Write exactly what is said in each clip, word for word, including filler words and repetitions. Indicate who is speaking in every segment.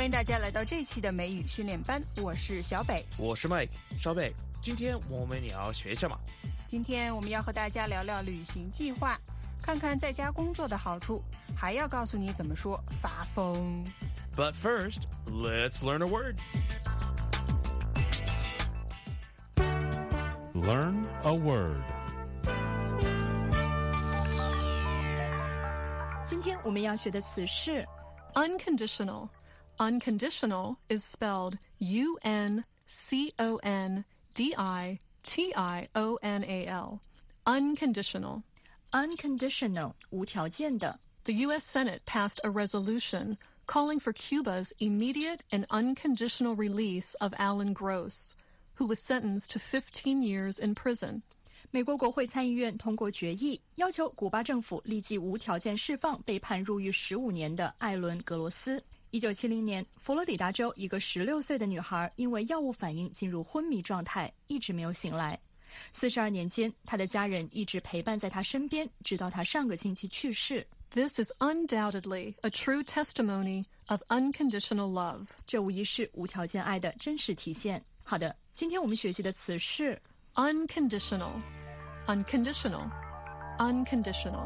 Speaker 1: 欢迎大家来到这一期的美语训练班，我是小北，
Speaker 2: 我是 Mike。小北，今天我们也要学什么？
Speaker 1: 今天我们要和大家聊聊旅行计划，看看在家工作的好处，还要告诉你怎么说发疯。
Speaker 2: But first, let's learn a word.
Speaker 3: Learn a word.
Speaker 4: 今天我们要学的词是
Speaker 5: unconditional. Unconditional is spelled U N C O N D I T I O N A L. Unconditional.
Speaker 4: unconditional 无条件的。
Speaker 5: The U S Senate passed a resolution calling for Cuba's immediate and unconditional release of Alan Gross, who was sentenced to fifteen years in prison.
Speaker 4: 美国国会参议院通过决议，要求古巴政府立即无条件释放被判入狱十五年的艾伦·格罗斯。一九七零年，佛罗里达州一个十六岁的女孩因为药物反应进入昏迷状态，一直没有醒来。四十二年间，她的家人一直陪伴在她身边，直到她上个星期去世。
Speaker 5: This is undoubtedly a true testimony of unconditional love.
Speaker 4: 这无疑是无条件爱的真实体现。好的，今天我们学习的词是
Speaker 5: unconditional. Unconditional. Unconditional.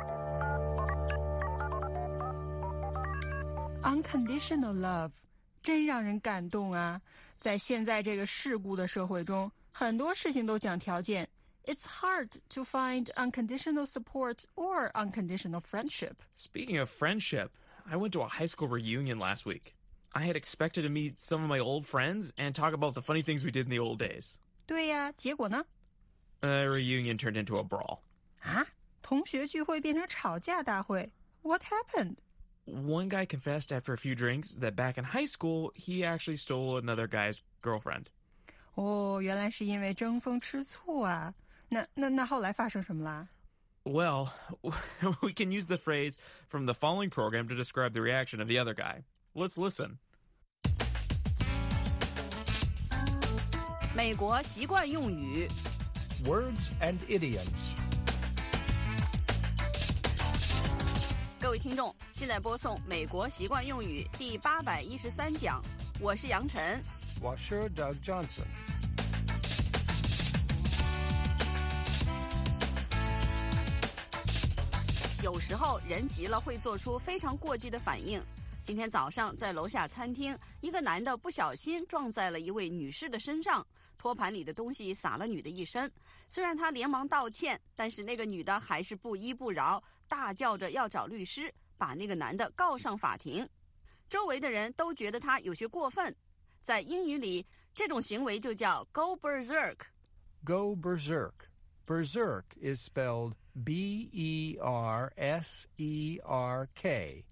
Speaker 1: Unconditional love 真让人感动啊！在现在这个世故的社会中，很多事情都讲条件。It's hard to find unconditional support or unconditional friendship.
Speaker 2: Speaking of friendship, I went to a high school reunion last week. I had expected to meet some of my old friends and talk about the funny things we did in the old days.
Speaker 1: 对呀，结果呢？
Speaker 2: The reunion turned into a brawl.
Speaker 1: 啊，同学聚会变成吵架大会。What happened?
Speaker 2: One guy confessed after a few drinks that back in high school, he actually stole another guy's girlfriend.
Speaker 1: 哦，原来是因为争风吃醋啊。那那那后来发生什么啦？
Speaker 2: Well, we can use the phrase from the following program to describe the reaction of the other guy. Let's listen.
Speaker 6: 美国习惯用语
Speaker 7: Words and idioms.
Speaker 6: 各位听众，现在播送美国习惯用语第八百一十三讲，我是杨晨，
Speaker 7: 我是 Doug Johnson.
Speaker 6: 有时候人急了会做出非常过激的反应。今天早上在楼下餐厅，一个男的不小心撞在了一位女士的身上，托盘里的东西洒了女的一身。虽然他连忙道歉，但是那个女的还是不依不饶，大叫着要找律师，把那个男的告上法庭。周围的人都觉得他有些过分，在英语里，这种行为就叫 go berserk.
Speaker 7: Go berserk. Berserk is spelled B E R S E R K.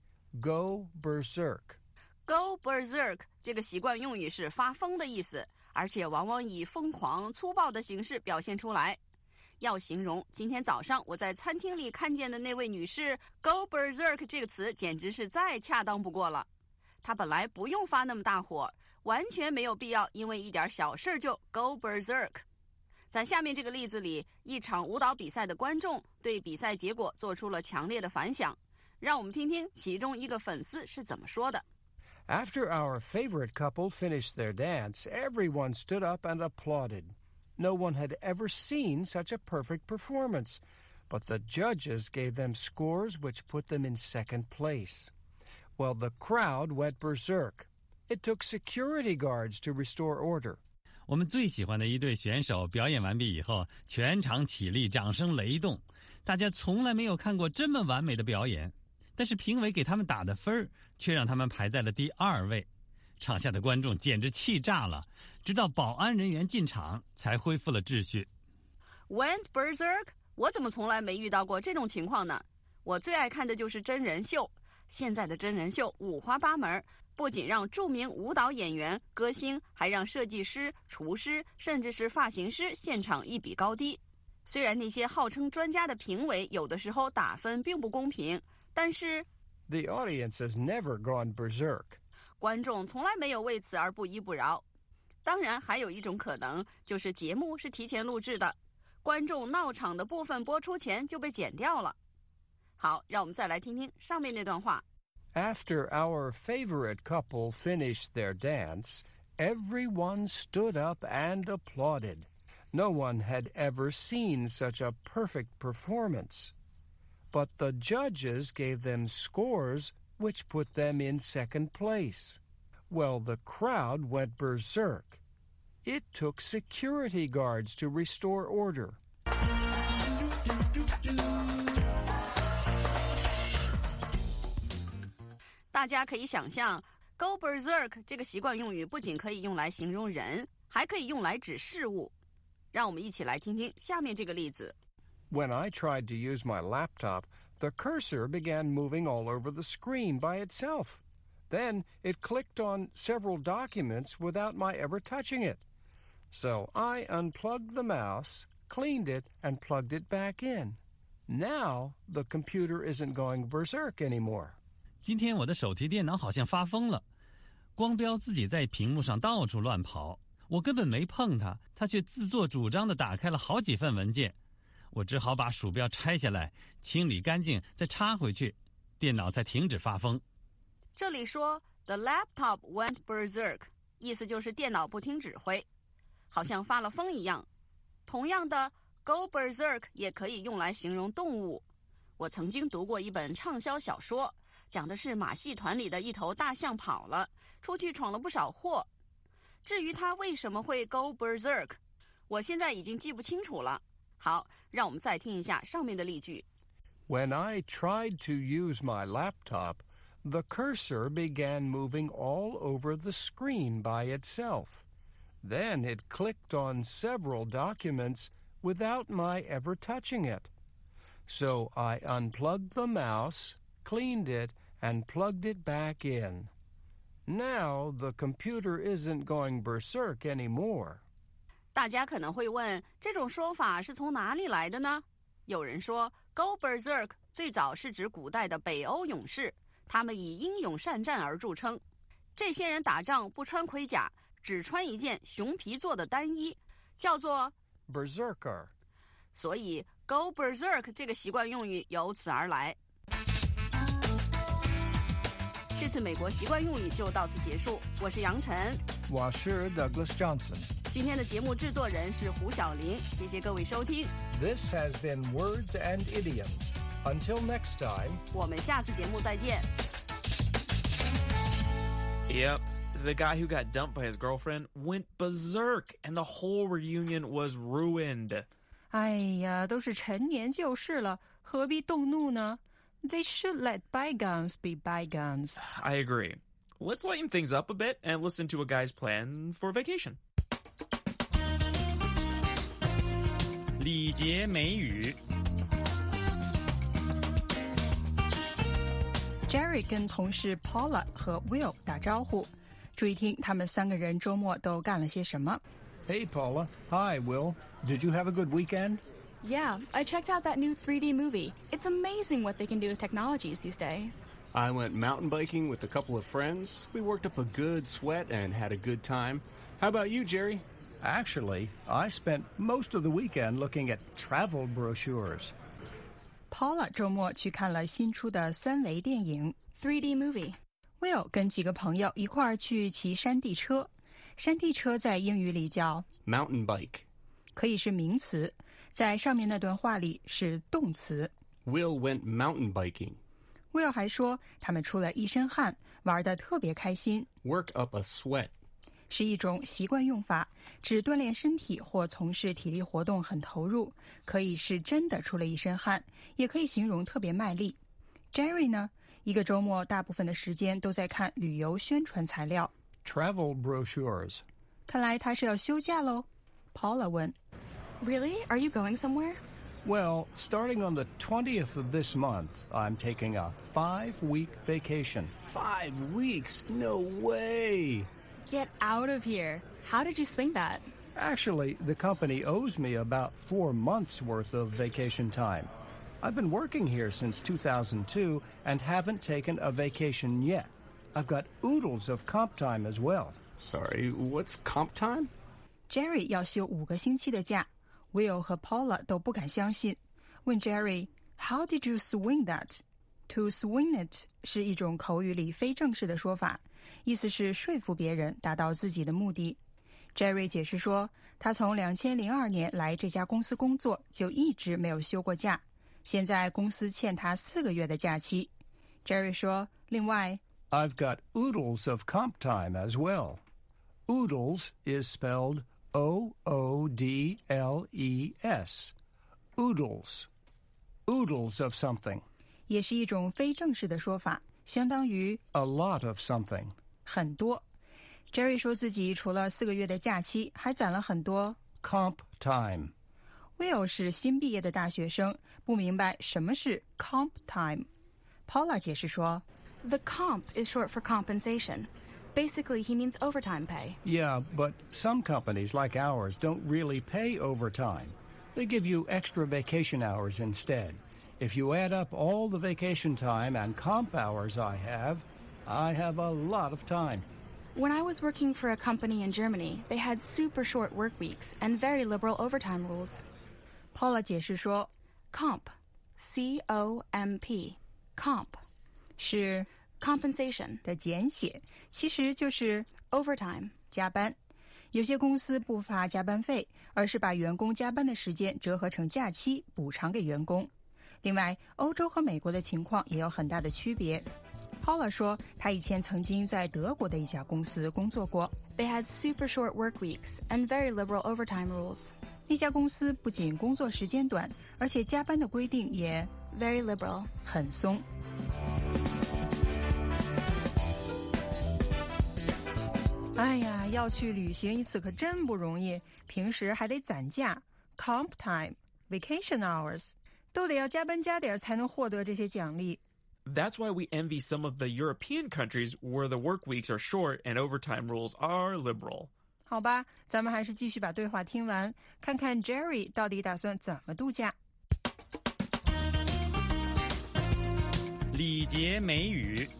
Speaker 7: Go berserk.
Speaker 6: Go berserk 这个习惯用语是发疯的意思，而且往往以疯狂、粗暴的形式表现出来。要形容今天早上我在餐厅里看见的那位女士 go berserk 这个词简直是再恰当不过了。她本来不用发那么大火，完全没有必要因为一点小事就 go berserk。在下面这个例子里，一场舞蹈比赛的观众对比赛结果做出了强烈的反响。让我们听听其中一个粉丝是怎么说的。
Speaker 7: After our favorite couple finished their dance, everyone stood up and applauded. No one had ever seen such a perfect performance, but the judges gave them scores which put them in second place. Well, the crowd went berserk. It took security guards to restore order.
Speaker 8: 我们最喜欢的一对选手表演完毕以后，全场起立，掌声雷动。大家从来没有看过这么完美的表演。但是评委给他们打的分却让他们排在了第二位，场下的观众简直气炸了，直到保安人员进场才恢复了秩序。
Speaker 6: Went berserk？ 我怎么从来没遇到过这种情况呢？我最爱看的就是真人秀，现在的真人秀五花八门，不仅让著名舞蹈演员、歌星，还让设计师、厨师，甚至是发型师现场一比高低。虽然那些号称专家的评委有的时候打分并不公平，但是
Speaker 7: The audience has never gone berserk.
Speaker 6: 观众从来没有为此而不依不饶。当然还有一种可能，就是节目是提前录制的，观众闹场的部分播出前就被剪掉了。好，让我们再来听听上面那段话。
Speaker 7: After our favorite couple finished their dance, everyone stood up and applauded. No one had ever seen such a perfect performance. But the judges gave them scores which put them in second place. Well, the crowd went berserk. It took security guards to restore order.
Speaker 6: 大家可以想象 ，go berserk 这个习惯用语不仅可以用来形容人，还可以用来指事物。让我们一起来听听下面这个例子。
Speaker 7: When I tried to use my laptop, the cursor began moving all over the screen by itself. Then it clicked on several documents without my ever touching it. So I unplugged the mouse, cleaned it, and plugged it back in. Now the computer isn't going berserk anymore.
Speaker 8: 今天我的手提电脑好像发疯了，光标自己在屏幕上到处乱跑，我根本没碰它，它却自作主张地打开了好几份文件。我只好把鼠标拆下来，清理干净，再插回去，电脑才停止发疯。
Speaker 6: 这里说 The laptop went berserk， 意思就是电脑不听指挥，好像发了疯一样。同样的 go berserk 也可以用来形容动物。我曾经读过一本畅销小说，讲的是马戏团里的一头大象跑了，出去闯了不少祸。至于它为什么会 go berserk， 我现在已经记不清楚了。好，让我们再听一下上面的例句。
Speaker 7: When I tried to use my laptop, the cursor began moving all over the screen by itself. Then it clicked on several documents without my ever touching it. So I unplugged the mouse, cleaned it, and plugged it back in. Now the computer isn't going berserk anymore.
Speaker 6: 大家可能会问，这种说法是从哪里来的呢？有人说 go berserk 最早是指古代的北欧勇士，他们以英勇善战而著称。这些人打仗不穿盔甲，只穿一件熊皮做的单衣，叫做
Speaker 7: berserker。
Speaker 6: 所以 go berserk 这个习惯用语由此而来。这次美国习惯用语就到此结束，我是杨晨，
Speaker 7: 我是 Douglas Johnson。
Speaker 6: 今天的节目制作人是胡小玲，谢谢各位收听。
Speaker 7: This has been Words and Idioms. Until next time,
Speaker 6: 我们下次节目再见。
Speaker 2: Yep, the guy who got dumped by his girlfriend went berserk, and the whole reunion was ruined.
Speaker 1: 哎呀，都是陈年旧事了，何必动怒呢？ They should let bygones be bygones.
Speaker 2: I agree. Let's lighten things up a bit and listen to a guy's plan for vacation.
Speaker 8: 礼节美语。
Speaker 1: Jerry 跟同事 Paula 和 Will 打招呼，注意听他们三个人周末都干了些什么。
Speaker 7: Hey, Paula. Hi, Will. Did you have a good weekend?
Speaker 3: Yeah, I checked out that new three D movie. It's amazing what they can do with technologies these days.
Speaker 9: I went mountain biking with a couple of friends. We worked up a good sweat and had a good time. How about you, Jerry?
Speaker 7: Actually, I spent most of the weekend looking at travel brochures.
Speaker 1: Paula 周末去看了新出的三维电影
Speaker 3: three D movie.
Speaker 1: Will 跟几个朋友一块儿去骑山地车。山地车在英语里叫
Speaker 9: mountain bike.
Speaker 1: 可以是名词，在上面那段话里是动词。
Speaker 9: Will went mountain biking.
Speaker 1: Will 还说他们出了一身汗，玩得特别开心。
Speaker 9: Work up a sweat.
Speaker 1: 是一种习惯用法，指锻炼身体或从事体力活动很投入，可以是真的出了一身汗，也可以形容特别卖力。Jerry 呢，一个周末大部分的时间都在看旅游宣传材料
Speaker 7: Travel brochures.
Speaker 1: 看来他是要休假喽。 Paula 问
Speaker 3: Really? Are you going somewhere?
Speaker 7: Well, starting on the twentieth of this month, I'm taking a five-week vacation.
Speaker 9: Five weeks? No way.
Speaker 3: Get out of here. How did you swing that?
Speaker 7: Actually, the company owes me about four months' worth of vacation time. I've been working here since two thousand two and haven't taken a vacation yet. I've got oodles of comp time as well.
Speaker 9: Sorry, what's comp time?
Speaker 1: Jerry 要休五个星期的假， Will 和 Paula 都不敢相信，问 Jerry, How did you swing that? To swing it 是一种口语里非正式的说法，意思是说服别人达到自己的目的。Jerry 解释说，他从两千零二年来这家公司工作就一直没有休过假，现在公司欠他四个月的假期。Jerry 说，另外
Speaker 7: I've got oodles of comp time as well. Oodles is spelled O O D L E S. Oodles. Oodles of something.
Speaker 1: 也是一种非正式的说法，相当于
Speaker 7: A lot of something.
Speaker 1: 很多。Jerry 说自己除了四个月的假期，还攒了很多
Speaker 7: comp time.
Speaker 1: Will 是新毕业的大学生，不明白什么是 comp time。 Paula 解释说，
Speaker 3: The comp is short for compensation. Basically, he means overtime pay.
Speaker 7: Yeah, but some companies like ours don't really pay overtime. They give you extra vacation hours instead. If you add up all the vacation time and comp hours I have, I have a lot of time.
Speaker 3: When I was working for a company in Germany, they had super short work weeks and very liberal overtime rules.
Speaker 1: Paula 解释说，
Speaker 3: Comp, C O M P, comp
Speaker 1: 是
Speaker 3: compensation
Speaker 1: 的简写，其实就是
Speaker 3: overtime
Speaker 1: 加班。有些公司不发加班费，而是把员工加班的时间折合成假期补偿给员工。另外，欧洲和美国的情况也有很大的区别。Paula 说，她以前曾经在德国的一家公司工作过。
Speaker 3: They had super short work weeks and very liberal overtime rules.
Speaker 1: 那家公司不仅工作时间短，而且加班的规定也
Speaker 3: very liberal
Speaker 1: 很松。哎呀，要去旅行一次可真不容易，平时还得攒假 comp time, vacation hours 都得要加班加点才能获得这些奖励。
Speaker 2: That's why we envy some of the European countries where the work weeks are short and overtime rules are liberal.
Speaker 1: 好吧，咱们还是继续把对话听完，看看 Jerry 到底打算怎么度假。
Speaker 8: 礼节美语。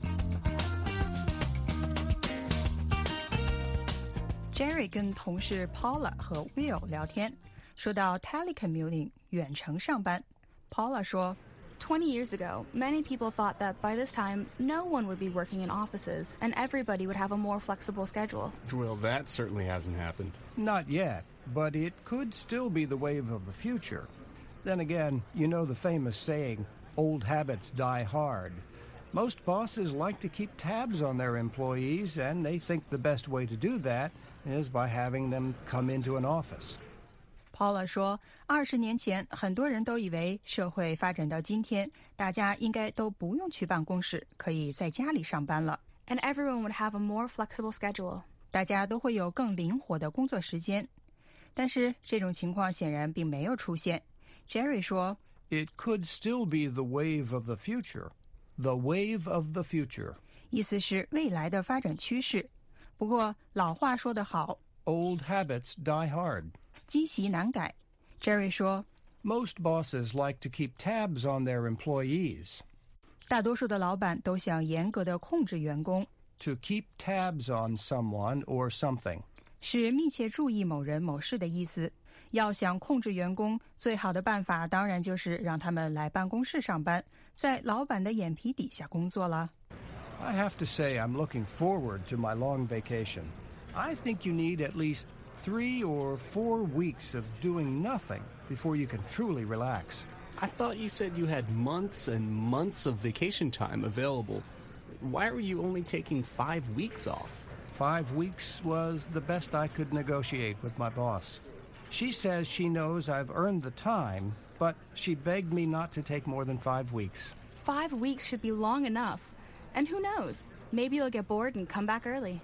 Speaker 1: Jerry 跟同事 Paula 和 Will 聊天，说到 telecommuting 远程上班。Paula 说，
Speaker 3: Twenty years ago, many people thought that by this time, no one would be working in offices and everybody would have a more flexible schedule.
Speaker 9: Well, that certainly hasn't happened.
Speaker 7: Not yet, but it could still be the wave of the future. Then again, you know the famous saying, old habits die hard. Most bosses like to keep tabs on their employees, and they think the best way to do that is by having them come into an office.
Speaker 1: Paula 说，二十年前，很多人都以为社会发展到今天，大家应该都不用去办公室，可以在家里上班了。
Speaker 3: And everyone would have a more flexible schedule.
Speaker 1: 大家都会有更灵活的工作时间。但是这种情况显然并没有出现。Jerry 说，
Speaker 7: It could still be the wave of the future. The wave of the future.
Speaker 1: 意思是未来的发展趋势。不过老话说得好，
Speaker 7: Old habits die hard.
Speaker 1: 积习难改。Jerry 说，
Speaker 7: Most bosses like to keep tabs on their employees.
Speaker 1: 大多数的老板都想严格的控制员工。
Speaker 7: To keep tabs on someone or something.
Speaker 1: 是密切注意某人某事的意思。要想控制员工，最好的办法当然就是让他们来办公室上班，在老板的眼皮底下工作了。
Speaker 7: I have to say I'm looking forward to my long vacation. I think you need at least three or four weeks of doing nothing before you can truly relax.
Speaker 9: I thought you said you had months and months of vacation time available. Why were you only taking five weeks off?
Speaker 7: Five weeks was the best I could negotiate with my boss. She says she knows I've earned the time, but she begged me not to take more than five weeks.
Speaker 3: Five weeks should be long enough. And who knows? Maybe you'll get bored and come back early.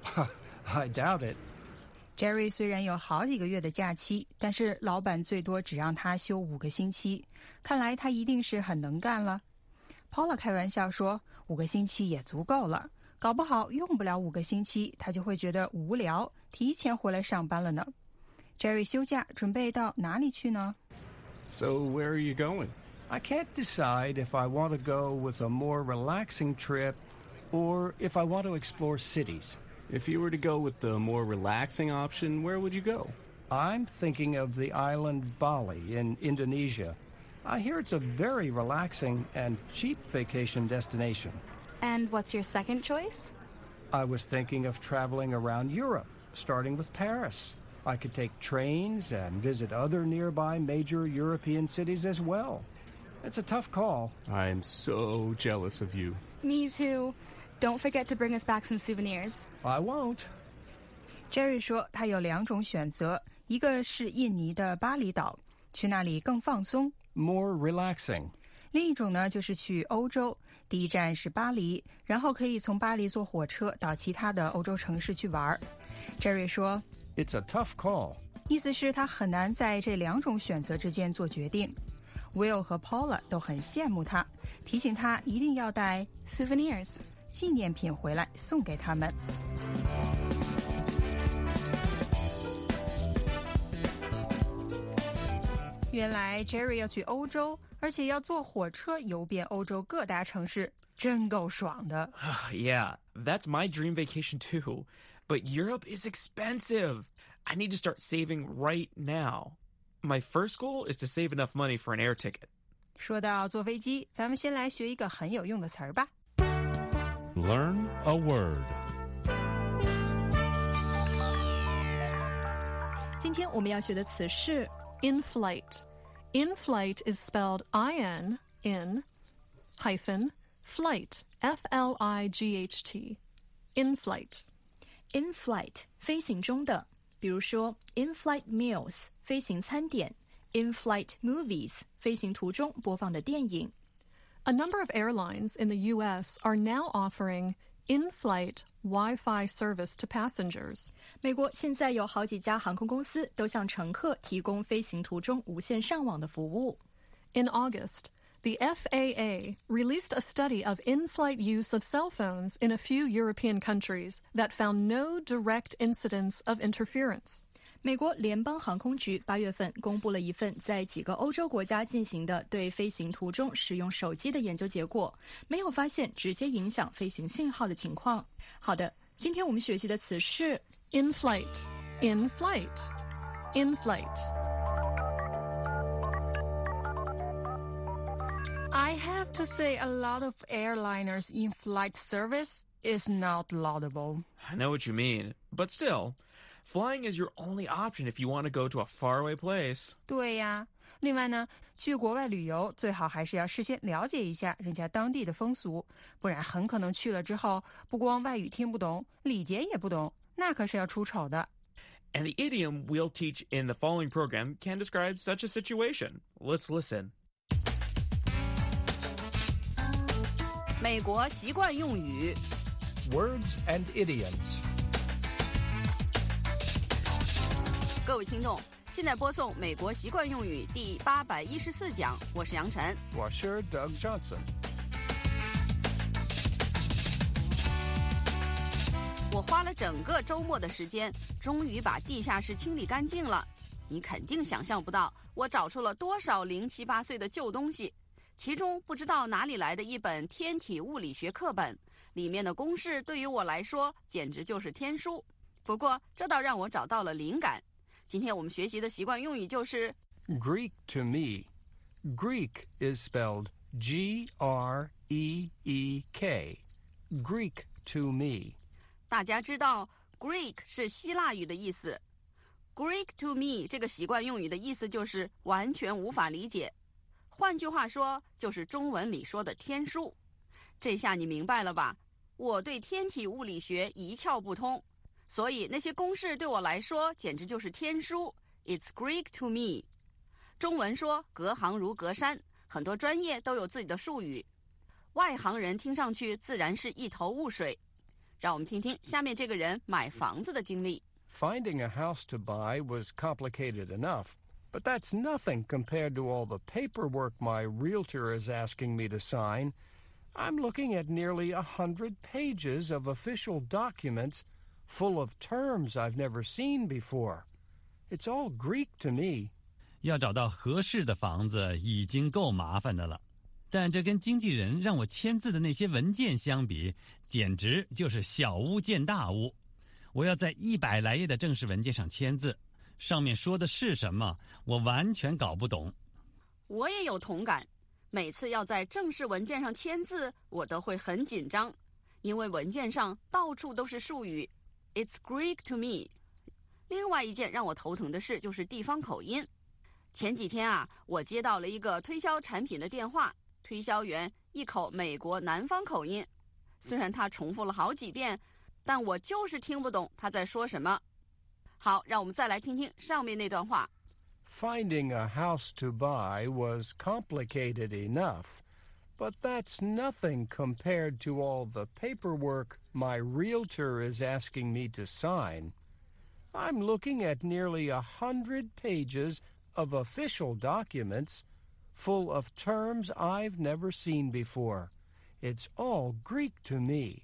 Speaker 7: I doubt it.
Speaker 1: Jerry 虽然有好几个月的假期，但是老板最多只让他休五个星期，看来他一定是很能干了。Paula 开玩笑说，五个星期也足够了，搞不好用不了五个星期，他就会觉得无聊，提前回来上班了呢。Jerry 休假准备到哪里去呢？
Speaker 9: So where are you going?
Speaker 7: I can't decide if I want to go with a more relaxing trip or if I want to explore cities.
Speaker 9: If you were to go with the more relaxing option, where would you go?
Speaker 7: I'm thinking of the island Bali in Indonesia. I hear it's a very relaxing and cheap vacation destination.
Speaker 3: And what's your second choice?
Speaker 7: I was thinking of traveling around Europe, starting with Paris. I could take trains and visit other nearby major European cities as well. It's a tough call.
Speaker 9: I'm so jealous of you.
Speaker 3: Me too. Don't forget to bring us back some souvenirs.
Speaker 7: I won't.
Speaker 1: Jerry 说他有两种选择，一个是印尼的巴厘岛，去那里更放松
Speaker 7: More relaxing.
Speaker 1: 另一种呢就是去欧洲，第一站是巴黎，然后可以从巴黎坐火车到其他的欧洲城市去玩。Jerry 说
Speaker 7: It's a tough call.
Speaker 1: 意思是他很难在这两种选择之间做决定。Will 和 Paula 都很羡慕他，提醒他一定要带
Speaker 3: souvenirs
Speaker 1: 纪念品回来送给他们。原来 Jerry 要去欧洲，而且要坐火车游遍欧洲各大城市，真够爽的。
Speaker 2: Yeah, that's my dream vacation too. But Europe is expensive. I need to start saving right now. My first goal is to save enough money for an air ticket.
Speaker 1: 说到坐飞机，咱们先来学一个很有用的词儿吧。
Speaker 10: Learn a word.
Speaker 4: 今天我们要学的词是
Speaker 5: In-flight. In-flight is spelled I N in hyphen flight. F L I G H T. In-flight.
Speaker 4: in-flight 飞行中的，比如说 in-flight meals 飞行餐点， in-flight movies 飞行途中播放的电影。
Speaker 5: A number of airlines in the U S are now offering in-flight Wi-Fi service to passengers.
Speaker 4: 美国现在有好几家航空公司都向乘客提供飞行途中无线上网的服务。
Speaker 5: In August, the F A A released a study of in-flight use of cell phones in a few European countries that found no direct incidents of interference.
Speaker 4: 美国联邦航空局八月份公布了一份在几个欧洲国家进行的对飞行途中使用手机的研究结果，没有发现直接影响飞行信号的情况。好的，今天我们学习的词是
Speaker 5: In-flight, in-flight, in-flight.
Speaker 1: I have to say a lot of airliners in-flight service is not laudable.
Speaker 2: I know what you mean, but still, flying is your only option if you want to go to a faraway place.
Speaker 1: 对呀，另外呢，去国外旅游最好还是要事先了解一下人家当地的风俗，不然很可能去了之后，不光外语听不懂，礼节也不懂，那可是要出丑的。
Speaker 2: And the idiom we'll teach in the following program can describe such a situation. Let's listen.
Speaker 6: 美国习惯用语
Speaker 7: Words and idioms.
Speaker 6: 各位听众，现在播送美国习惯用语第八百一十四讲，我是杨晨。
Speaker 7: 我是 Doug Johnson.
Speaker 6: 我花了整个周末的时间，终于把地下室清理干净了。你肯定想象不到，我找出了多少零七八碎的旧东西。其中不知道哪里来的一本天体物理学课本，里面的公式对于我来说简直就是天书。不过这倒让我找到了灵感。今天我们学习的习惯用语就是
Speaker 7: Greek to me. Greek is spelled G R E E K. Greek to me.
Speaker 6: 大家知道 Greek 是希腊语的意思， Greek to me 这个习惯用语的意思就是完全无法理解，换句话说就是中文里说的天书。这下你明白了吧？我对天体物理学一窍不通，所以那些公式对我来说简直就是天书。 It's Greek to me。 中文说隔行如隔山，很多专业都有自己的术语，外行人听上去自然是一头雾水。让我们听听下面这个人买房子的经历。
Speaker 7: Finding a house to buy was complicated enough, but that's nothing compared to all the paperwork my realtor is asking me to sign. I'm looking at nearly a hundred pages of official documents full of terms I've never seen before. It's all Greek to me.
Speaker 8: 要找到合适的房子已经够麻烦的了，但这跟经纪人让我签字的那些文件相比，简直就是小巫见大巫。我要在一百来页的正式文件上签字，上面说的是什么，我完全搞不懂。
Speaker 6: 我也有同感，每次要在正式文件上签字，我都会很紧张，因为文件上到处都是术语。It's Greek to me。另外一件让我头疼的事就是地方口音。前几天啊，我接到了一个推销产品的电话，推销员一口美国南方口音，虽然他重复了好几遍，但我就是听不懂他在说什么。好，让我们再来听听上面那段话。
Speaker 7: Finding a house to buy was complicated enough, but that's nothing compared to all the paperwork my realtor is asking me to sign. I'm looking at nearly a hundred pages of official documents full of terms I've never seen before. It's all Greek to me.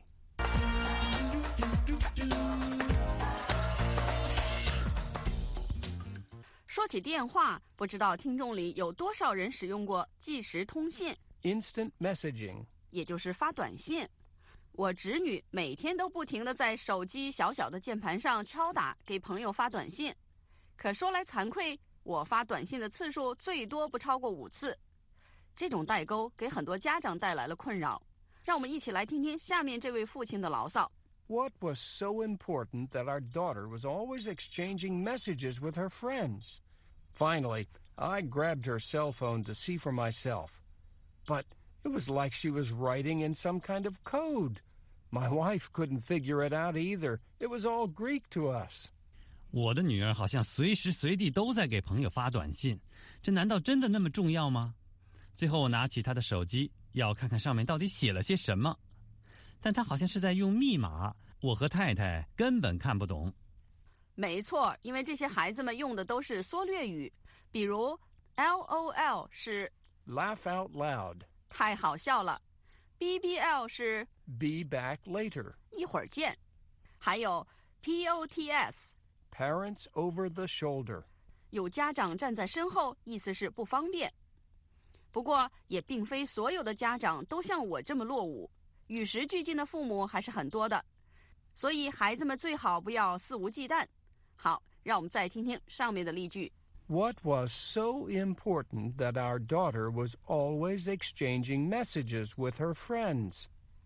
Speaker 6: 说起电话，不知道听众里有多少人使用过即时通信
Speaker 7: Instant messaging.
Speaker 6: 也就是发短信。我侄女每天都不停地在手机小小的键盘上敲打，给朋友发短信。可说来惭愧，我发短信的次数最多不超过五次。这种代沟给很多家长带来了困扰。让我们一起来听听下面这位父亲的牢骚。
Speaker 7: What was so important that our daughter was always exchanging messages with her friends? Finally, I grabbed her cell phone to see for myself. But it was like she was writing in some kind of code. My wife couldn't figure it out either. It was all Greek to us.
Speaker 8: 我的女儿好像随时随地都在给朋友发短信，这难道真的那么重要吗？最后我拿起她的手机，要看看上面到底写了些什么。但她好像是在用密码，我和太太根本看不懂。
Speaker 6: 没错，因为这些孩子们用的都是缩略语，比如 L O L 是
Speaker 7: Laugh out loud.
Speaker 6: 太好笑了， B B L 是
Speaker 7: Be back later.
Speaker 6: 一会儿见，还有 P O T S
Speaker 7: Parents over the shoulder.
Speaker 6: 有家长站在身后，意思是不方便。不过也并非所有的家长都像我这么落伍，与时俱进的父母还是很多的，所以孩子们最好不要肆无忌惮。好，让我们再听听上面的例句。
Speaker 7: What was so important that our daughter was always exchanging messages with her friends?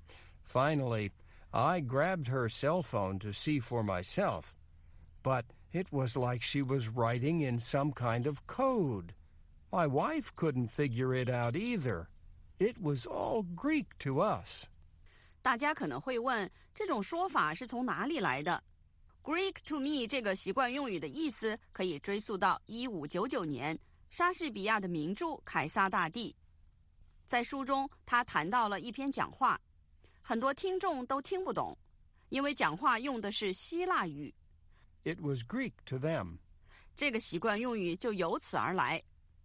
Speaker 7: Finally, I grabbed her cell phone to see for myself, but it was like she was writing in some kind of code. My wife couldn't figure it out either. It was all Greek to us.
Speaker 6: 大家可能会问，这种说法是从哪里来的？ Greek to me 这个习惯用语的意思可以追溯到一五九九年莎士比亚的名著《凯撒大帝》。在书中，他谈到了一篇讲话，很多听众都听不懂，因为讲话用的是希腊语。
Speaker 7: It was Greek to them.
Speaker 6: 这个习惯用语就由此而来。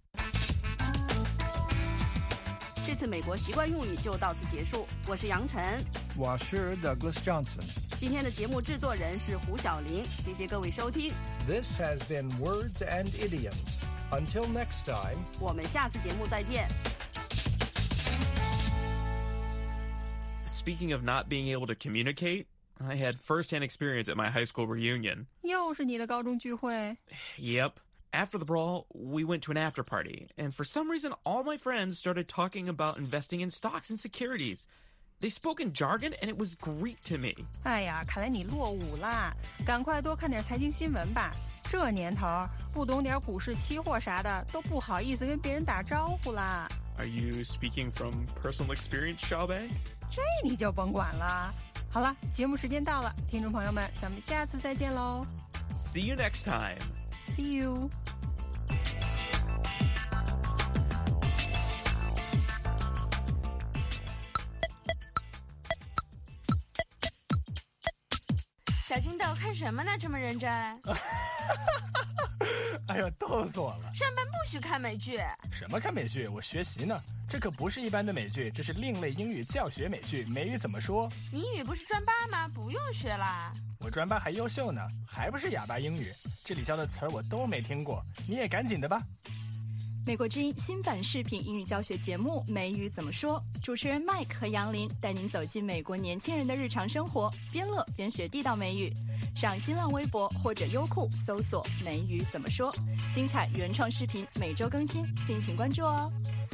Speaker 6: 这次美国习惯用语就到此结束，我是杨晨，
Speaker 7: 我是 Douglas Johnson。
Speaker 6: 今天的节目制作人是胡小玲，谢谢各位收听。
Speaker 7: This has been Words and Idioms. Until next time,
Speaker 6: 我们下次节目再见。
Speaker 2: Speaking of not being able to communicate, I had first-hand experience at my high school reunion.
Speaker 1: 又是你的高中聚会。
Speaker 2: Yep. After the brawl, we went to an after party, and for some reason, all my friends started talking about investing in stocks and securities. They spoke in jargon, and it was Greek to me.
Speaker 1: 哎呀，看来你落伍啦！赶快多看点财经新闻吧。这年头，不懂点股市期货啥的，都不好意思跟别人打招呼啦。
Speaker 2: Are you speaking from personal experience, Xiaobei?
Speaker 1: 这你就甭管了。好了，节目时间到了，听众朋友们，咱们下次再见喽。
Speaker 2: See you next time.
Speaker 1: See you.
Speaker 6: 小金豆看什么呢？这么认真？
Speaker 11: 哎呀，逗死我了！
Speaker 6: 上班不许看美剧。
Speaker 11: 什么看美剧？我学习呢。这可不是一般的美剧，这是另类英语教学美剧。美语怎么说？
Speaker 6: 你英语不是专八吗？不用学啦。
Speaker 11: 我专八还优秀呢，还不是哑巴英语。这里教的词儿我都没听过，你也赶紧的吧。
Speaker 4: 美国之音新版视频英语教学节目《美语怎么说》，主持人 Mike 和杨林带您走进美国年轻人的日常生活，边乐边学地道美语。上新浪微博或者优酷搜索“美语怎么说”，精彩原创视频每周更新，敬请关注哦。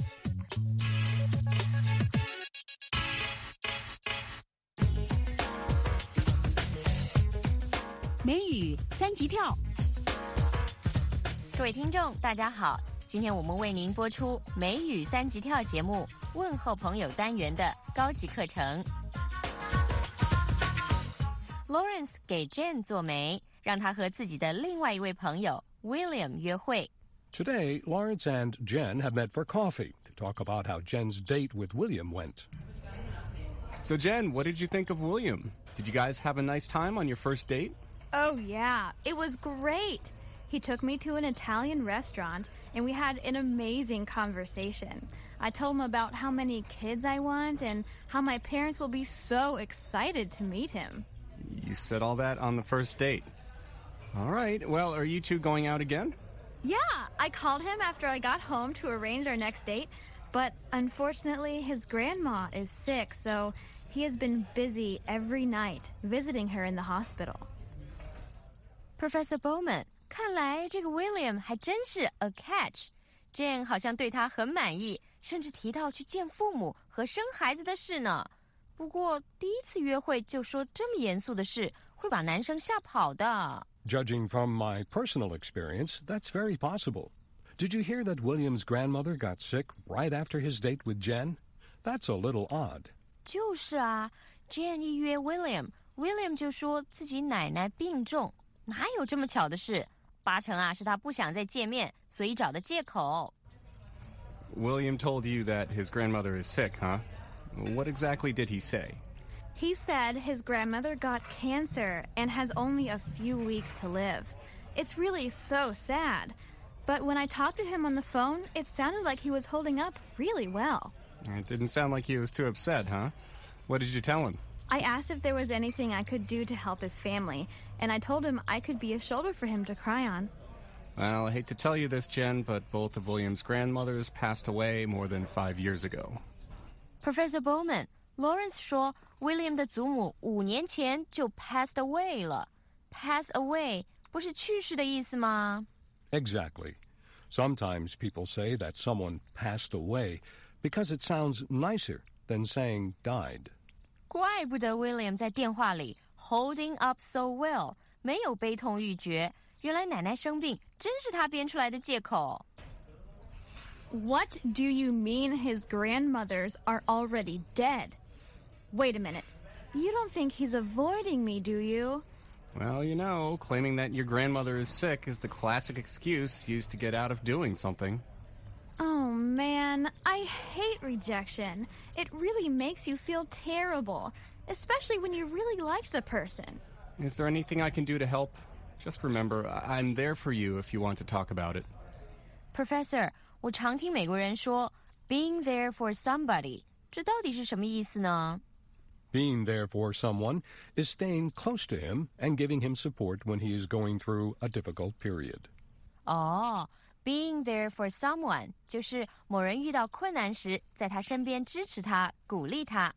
Speaker 6: 美语三级跳，各位听众，大家好。今天我们为您播出美语三级跳节目问候朋友单元的高级课程。Lawrence 给 Jen 做媒，让他和自己的另外一位朋友 William 约会。
Speaker 7: Today, Lawrence and Jen have met for coffee to talk about how Jen's date with William went.
Speaker 9: So, Jen, what did you think of William? Did you guys have a nice time on your first date?
Speaker 3: Oh, yeah. It was great. He took me to an Italian restaurant, and we had an amazing conversation. I told him about how many kids I want and how my parents will be so excited to meet him.
Speaker 9: You said all that on the first date. All right. Well, are you two going out again?
Speaker 3: Yeah, I called him after I got home to arrange our next date, but unfortunately his grandma is sick, so he has been busy every night visiting her in the hospital.
Speaker 6: Professor Bowman, 看来这个 William 还真是 a catch. Jen 好像对他很满意，甚至提到去见父母和生孩子的事呢。不过第一次约会就说这么严肃的事，会把男生吓跑的。
Speaker 7: Judging from my personal experience, that's very possible. Did you hear that William's grandmother got sick right after his date with Jen? That's a little odd.
Speaker 6: 就是啊 Jen 一约 William, William 就说自己奶奶病重，哪有这么巧的事？八成啊是他不想再见面，所以找的借口。
Speaker 9: William told you that his grandmother is sick, huh? What exactly did he say?
Speaker 3: He said his grandmother got cancer and has only a few weeks to live. It's really so sad. But when I talked to him on the phone, it sounded like he was holding up really well.
Speaker 9: It didn't sound like he was too upset, huh? What did you tell him?
Speaker 3: I asked if there was anything I could do to help his family, and I told him I could be a shoulder for him to cry on.
Speaker 9: Well, I hate to tell you this, Jen, but both of William's grandmothers passed away more than five years ago.
Speaker 6: Professor Bowman, Lawrence 说 William 的祖母五年前就 passed away 了。Pass away 不是去世的意思吗？
Speaker 7: Exactly. Sometimes people say that someone passed away because it sounds nicer than saying died.
Speaker 6: 怪不得 William 在电话里 holding up so well 没有悲痛欲绝，原来奶奶生病真是他编出来的借口。
Speaker 3: What do you mean his grandmothers are already dead? Wait a minute. You don't think he's avoiding me, do you?
Speaker 9: Well, you know, claiming that your grandmother is sick is the classic excuse used to get out of doing something.
Speaker 3: Oh, man, I hate rejection. It really makes you feel terrible, especially when you really liked the person.
Speaker 9: Is there anything I can do to help? Just remember, I'm there for you if you want to talk about it.
Speaker 6: Professor, 我常听美国人说 being there for somebody, 这到底是什么意思呢？
Speaker 7: Being there for someone is staying close to him and giving him support when he is going through a difficult period.
Speaker 6: 哦 Being there for someone 就是某人遇到困难时，在他身边支持他，鼓励他。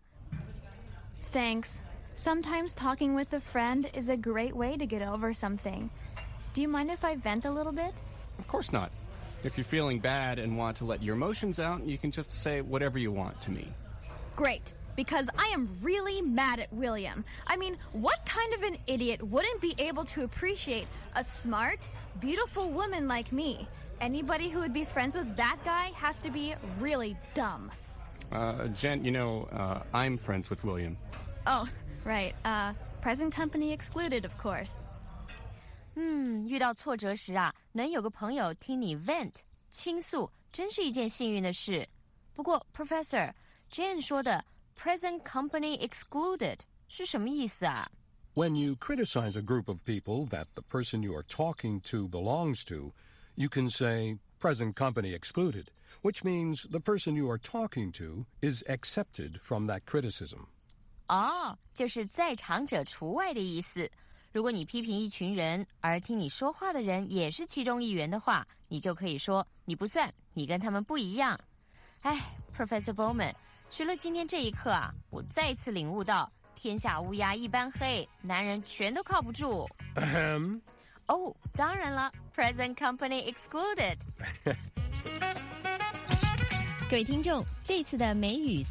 Speaker 3: Thanks. Sometimes talking with a friend is a great way to get over something. Do you mind if I vent a little bit?
Speaker 9: Of course not. If you're feeling bad and want to let your emotions out, you can just say whatever you want to me.
Speaker 3: Great. Because I am really mad at William. I mean, what kind of an idiot wouldn't be able to appreciate a smart, beautiful woman like me? Anybody who would be friends with that guy has to be really dumb.
Speaker 9: Uh, Jen, you know, uh, I'm friends with William.
Speaker 3: Oh, right. Uh, present company excluded, of course.
Speaker 6: 嗯，遇到挫折时啊，能有个朋友听你 vent 倾诉，真是一件幸运的事。不过 ，Professor Jen 说的 present company excluded 是什么意思啊？
Speaker 7: When you criticize a group of people that the person you are talking to belongs to, you can say present company excluded, which means the person you are talking to is accepted from that criticism.
Speaker 6: 哦，就是在场者除外的意思。如果你批评一群人，而听你说话的人也是其中一员的话，你就可以说你不算，
Speaker 12: 你跟他们不一样。哎 Professor Bowman， 学了今天这一课啊，我再次领悟到天下乌鸦一般黑，男人全都靠不住。哦，当然了 Present company excluded 各位听众，这次的美语